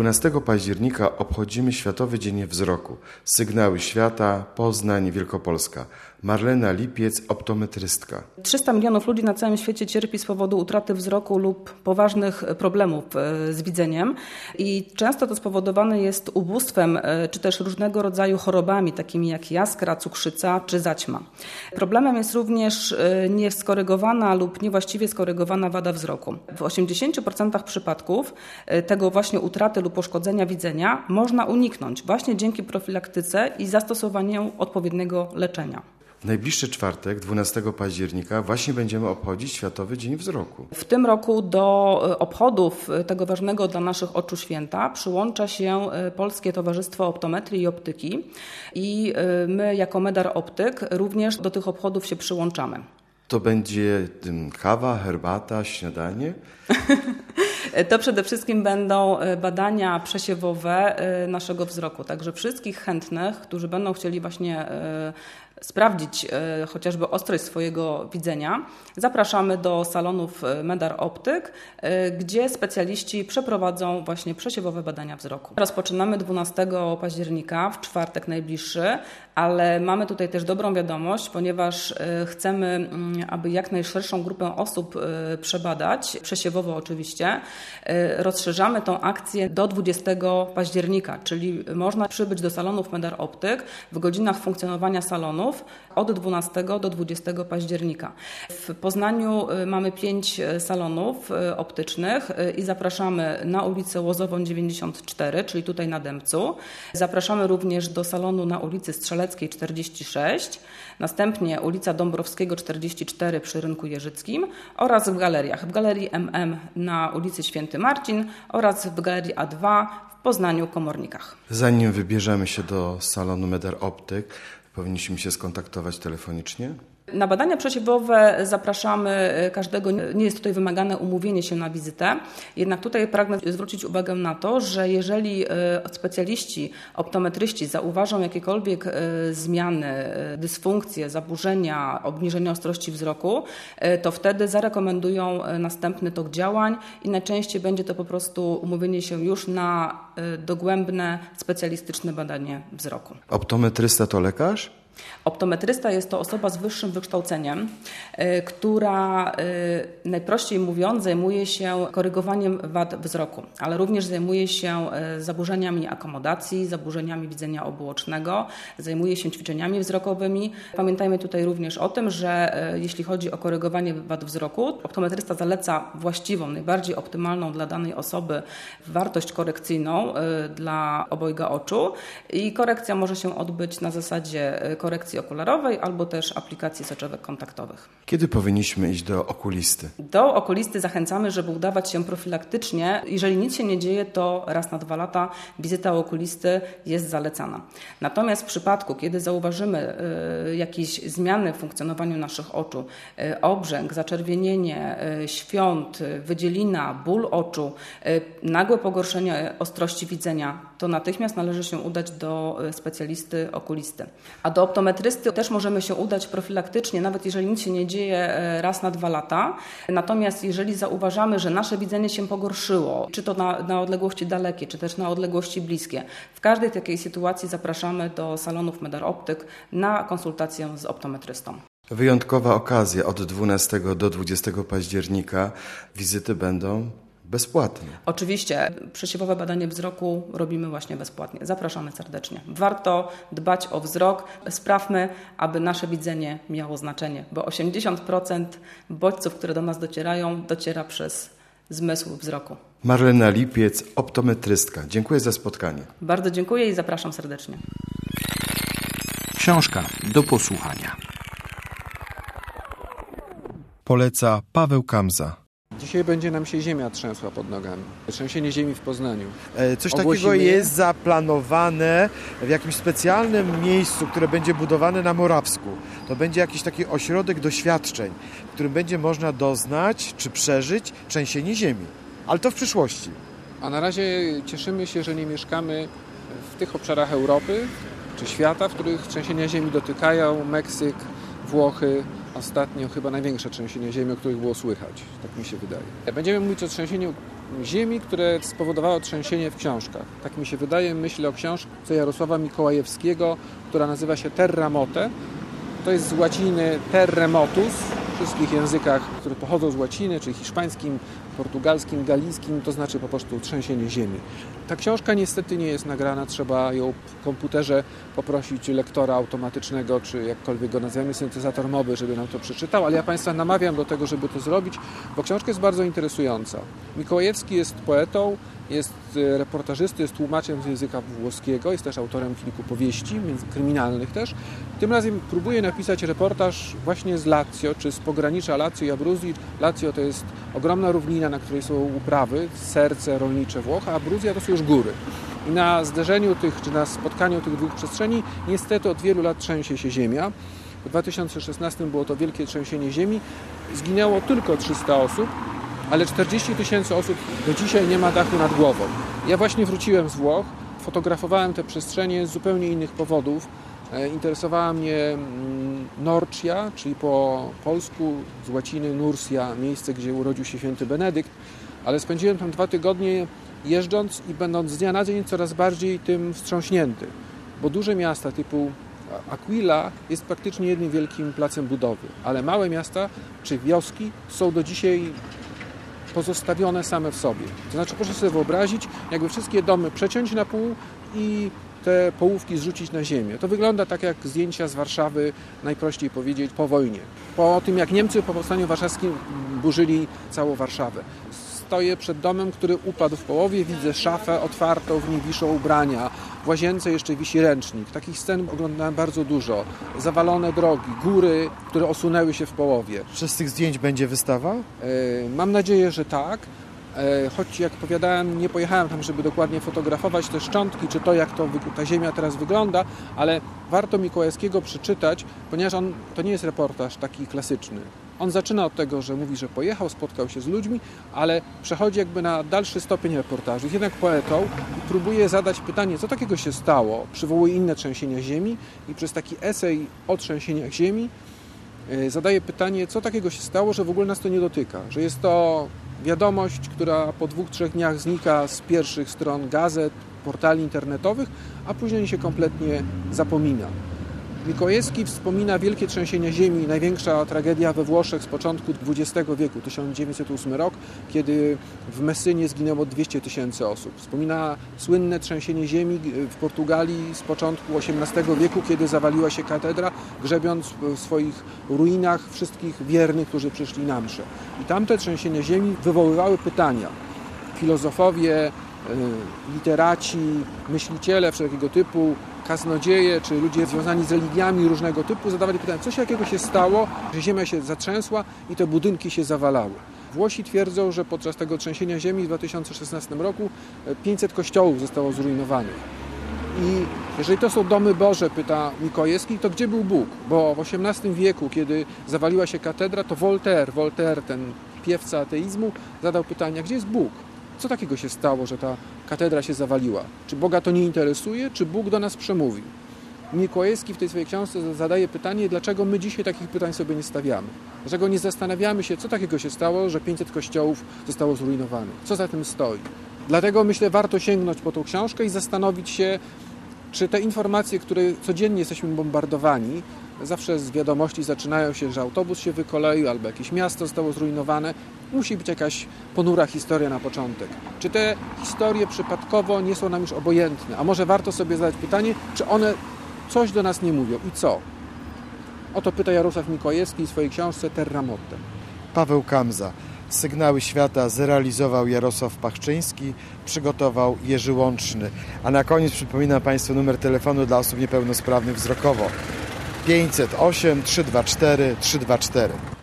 12 października obchodzimy Światowy Dzień Wzroku. Sygnały Świata, Poznań, Wielkopolska. Marlena Lipiec, optometrystka. 300 milionów ludzi na całym świecie cierpi z powodu utraty wzroku lub poważnych problemów z widzeniem i często to spowodowane jest ubóstwem czy też różnego rodzaju chorobami takimi jak jaskra, cukrzyca czy zaćma. Problemem jest również nieskorygowana lub niewłaściwie skorygowana wada wzroku. W 80% przypadków tego właśnie utraty lub uszkodzenia widzenia można uniknąć właśnie dzięki profilaktyce i zastosowaniu odpowiedniego leczenia. W najbliższy czwartek, 12 października, właśnie będziemy obchodzić Światowy Dzień Wzroku. W tym roku do obchodów tego ważnego dla naszych oczu święta przyłącza się Polskie Towarzystwo Optometrii i Optyki i my jako Medar Optyk również do tych obchodów się przyłączamy. To będzie kawa, herbata, śniadanie? To przede wszystkim będą badania przesiewowe naszego wzroku. Także wszystkich chętnych, którzy będą chcieli właśnie sprawdzić chociażby ostrość swojego widzenia, zapraszamy do salonów Medar Optyk, gdzie specjaliści przeprowadzą właśnie przesiewowe badania wzroku. Rozpoczynamy 12 października, w czwartek najbliższy, ale mamy tutaj też dobrą wiadomość, ponieważ chcemy, aby jak najszerszą grupę osób przebadać, przesiewowo oczywiście, rozszerzamy tą akcję do 20 października, czyli można przybyć do salonów Medar Optyk w godzinach funkcjonowania salonów od 12 do 20 października. W Poznaniu mamy 5 salonów optycznych i zapraszamy na ulicę Łozową 94, czyli tutaj na Dębcu. Zapraszamy również do salonu na ulicy Strzeleckiej 46, następnie ulica Dąbrowskiego 44 przy Rynku Jeżyckim oraz w galeriach. W Galerii MM na ulicy Święty Marcin oraz w Galerii A2 w Poznaniu Komornikach. Zanim wybierzemy się do salonu Medar Optyk, powinniśmy się skontaktować telefonicznie? Na badania przesiewowe zapraszamy każdego. Nie jest tutaj wymagane umówienie się na wizytę. Jednak tutaj pragnę zwrócić uwagę na to, że jeżeli specjaliści, optometryści zauważą jakiekolwiek zmiany, dysfunkcje, zaburzenia, obniżenia ostrości wzroku, to wtedy zarekomendują następny tok działań i najczęściej będzie to po prostu umówienie się już na dogłębne, specjalistyczne badanie wzroku. Optometrysta to lekarz? Optometrysta jest to osoba z wyższym wykształceniem, która najprościej mówiąc zajmuje się korygowaniem wad wzroku, ale również zajmuje się zaburzeniami akomodacji, zaburzeniami widzenia obuocznego, zajmuje się ćwiczeniami wzrokowymi. Pamiętajmy tutaj również o tym, że jeśli chodzi o korygowanie wad wzroku, optometrysta zaleca właściwą, najbardziej optymalną dla danej osoby wartość korekcyjną dla obojga oczu i korekcja może się odbyć na zasadzie korekcji okularowej albo też aplikacji soczewek kontaktowych. Kiedy powinniśmy iść do okulisty? Do okulisty zachęcamy, żeby udawać się profilaktycznie. Jeżeli nic się nie dzieje, to raz na 2 lata wizyta u okulisty jest zalecana. Natomiast w przypadku, kiedy zauważymy jakieś zmiany w funkcjonowaniu naszych oczu, obrzęk, zaczerwienienie, świąt, wydzielina, ból oczu, nagłe pogorszenie ostrości widzenia, to natychmiast należy się udać do specjalisty okulisty. A do optometrysty też możemy się udać profilaktycznie, nawet jeżeli nic się nie dzieje raz na 2 lata. Natomiast jeżeli zauważamy, że nasze widzenie się pogorszyło, czy to na odległości dalekie, czy też na odległości bliskie, w każdej takiej sytuacji zapraszamy do salonów Medar Optyk na konsultację z optometrystą. Wyjątkowa okazja od 12 do 20 października. Wizyty będą bezpłatnie. Oczywiście przesiewowe badanie wzroku robimy właśnie bezpłatnie. Zapraszamy serdecznie. Warto dbać o wzrok. Sprawmy, aby nasze widzenie miało znaczenie, bo 80% bodźców, które do nas docierają, dociera przez zmysł wzroku. Marlena Lipiec, optometrystka. Dziękuję za spotkanie. Bardzo dziękuję i zapraszam serdecznie. Książka do posłuchania. Poleca Paweł Kamza. Dzisiaj będzie nam się ziemia trzęsła pod nogami. Trzęsienie ziemi w Poznaniu. Coś takiego jest zaplanowane w jakimś specjalnym miejscu, które będzie budowane na Morawsku. To będzie jakiś taki ośrodek doświadczeń, w którym będzie można doznać czy przeżyć trzęsienie ziemi. Ale to w przyszłości. A na razie cieszymy się, że nie mieszkamy w tych obszarach Europy czy świata, w których trzęsienia ziemi dotykają. Meksyk, Włochy, ostatnio chyba największe trzęsienie ziemi, o których było słychać. Tak mi się wydaje. Będziemy mówić o trzęsieniu ziemi, które spowodowało trzęsienie w książkach. Tak mi się wydaje, myślę o książce Jarosława Mikołajewskiego, która nazywa się Terramote. To jest z łaciny terremotus, w wszystkich językach, które pochodzą z łaciny, czyli hiszpańskim, portugalskim, galickim, to znaczy po prostu trzęsienie ziemi. Ta książka niestety nie jest nagrana, trzeba ją w komputerze poprosić lektora automatycznego, czy jakkolwiek go nazwiemy, syntezator mowy, żeby nam to przeczytał, ale ja Państwa namawiam do tego, żeby to zrobić, bo książka jest bardzo interesująca. Mikołajewski jest poetą, jest reportażystą, jest tłumaczem z języka włoskiego, jest też autorem kilku powieści, kryminalnych też. Tym razem próbuje napisać reportaż właśnie z Lazio, czy z pogranicza Lazio i Abruzji. Lazio to jest ogromna równina, na której są uprawy, serce rolnicze Włoch, a Abruzja to są już góry. I na zderzeniu czy na spotkaniu tych dwóch przestrzeni niestety od wielu lat trzęsie się ziemia. W 2016 było to wielkie trzęsienie ziemi. Zginęło tylko 300 osób, ale 40 000 osób do dzisiaj nie ma dachu nad głową. Ja właśnie wróciłem z Włoch, fotografowałem te przestrzenie z zupełnie innych powodów. Interesowała mnie Norcia, czyli po polsku z łaciny Nursia, miejsce, gdzie urodził się święty Benedykt, ale spędziłem tam 2 tygodnie jeżdżąc i będąc z dnia na dzień coraz bardziej tym wstrząśnięty, bo duże miasta typu Aquila jest praktycznie jednym wielkim placem budowy, ale małe miasta czy wioski są do dzisiaj pozostawione same w sobie. To znaczy proszę sobie wyobrazić, jakby wszystkie domy przeciąć na pół i te połówki zrzucić na ziemię. To wygląda tak jak zdjęcia z Warszawy, najprościej powiedzieć, po wojnie. Po tym jak Niemcy po powstaniu warszawskim burzyli całą Warszawę. Stoję przed domem, który upadł w połowie, widzę szafę otwartą, w niej wiszą ubrania, w łazience jeszcze wisi ręcznik. Takich scen oglądałem bardzo dużo. Zawalone drogi, góry, które osunęły się w połowie. Czy z tych zdjęć będzie wystawa? Mam nadzieję, że tak. Choć jak powiadałem, nie pojechałem tam, żeby dokładnie fotografować te szczątki, czy to, jak ta ziemia teraz wygląda, ale warto Mikołajewskiego przeczytać, ponieważ to nie jest reportaż taki klasyczny. On zaczyna od tego, że mówi, że pojechał, spotkał się z ludźmi, ale przechodzi jakby na dalszy stopień reportażu. Jest jednak poetą i próbuje zadać pytanie, co takiego się stało. Przywołuje inne trzęsienia ziemi i przez taki esej o trzęsieniach ziemi zadaje pytanie, co takiego się stało, że w ogóle nas to nie dotyka. Że jest to wiadomość, która po 2-3 dniach znika z pierwszych stron gazet, portali internetowych, a później się kompletnie zapomina. Mikołajewski wspomina wielkie trzęsienia ziemi, największa tragedia we Włoszech z początku XX wieku, 1908 rok, kiedy w Messynie zginęło 200 000 osób. Wspomina słynne trzęsienie ziemi w Portugalii z początku XVIII wieku, kiedy zawaliła się katedra, grzebiąc w swoich ruinach wszystkich wiernych, którzy przyszli na mszę. I tamte trzęsienia ziemi wywoływały pytania. Filozofowie, literaci, myśliciele wszelkiego typu, kaznodzieje czy ludzie związani z religiami różnego typu zadawali pytania, co się jakiego się stało, że ziemia się zatrzęsła i te budynki się zawalały. Włosi twierdzą, że podczas tego trzęsienia ziemi w 2016 roku 500 kościołów zostało zrujnowanych. I jeżeli to są domy Boże, pyta Mikołajewski, to gdzie był Bóg? Bo w XVIII wieku, kiedy zawaliła się katedra, to Voltaire, ten piewca ateizmu, zadał pytanie, gdzie jest Bóg? Co takiego się stało, że ta katedra się zawaliła? Czy Boga to nie interesuje, czy Bóg do nas przemówił? Mikołajewski w tej swojej książce zadaje pytanie, dlaczego my dzisiaj takich pytań sobie nie stawiamy. Dlaczego nie zastanawiamy się, co takiego się stało, że 500 kościołów zostało zrujnowanych. Co za tym stoi? Dlatego myślę, warto sięgnąć po tą książkę i zastanowić się, czy te informacje, które codziennie jesteśmy bombardowani, zawsze z wiadomości zaczynają się, że autobus się wykoleił albo jakieś miasto zostało zrujnowane. Musi być jakaś ponura historia na początek. Czy te historie przypadkowo nie są nam już obojętne? A może warto sobie zadać pytanie, czy one coś do nas nie mówią i co? O to pyta Jarosław Mikołajewski w swojej książce Terramote. Paweł Kamza. Sygnały świata zrealizował Jarosław Pachczyński, przygotował Jerzy Łączny. A na koniec przypominam Państwu numer telefonu dla osób niepełnosprawnych wzrokowo. 508 324 324.